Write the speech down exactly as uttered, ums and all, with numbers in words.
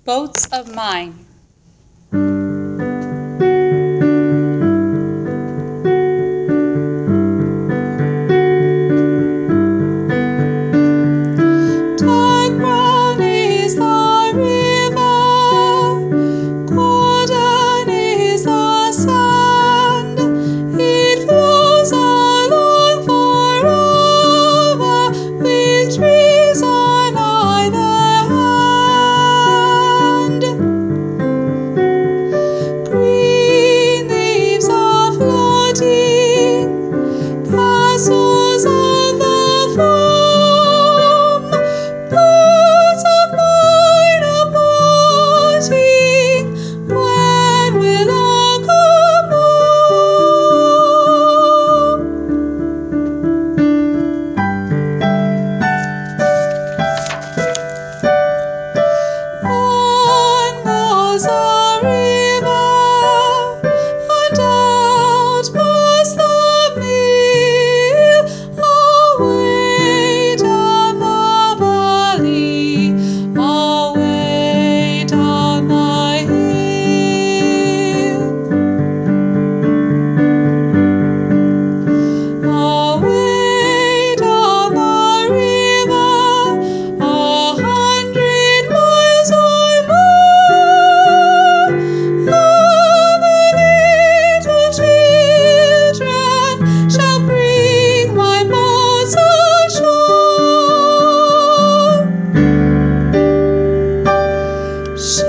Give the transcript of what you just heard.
Goats of Mine. Dark brown is the river, golden is the sand. It flows along forever with trees on either hand. Green leaves are floating, castles of the foam. Birds of mine are parting, when will all come home? On goes the river, and out past the mill, away down the valley, away down the hill. Away down the river, a hundred miles or more, all the little children shall bring my boats ashore.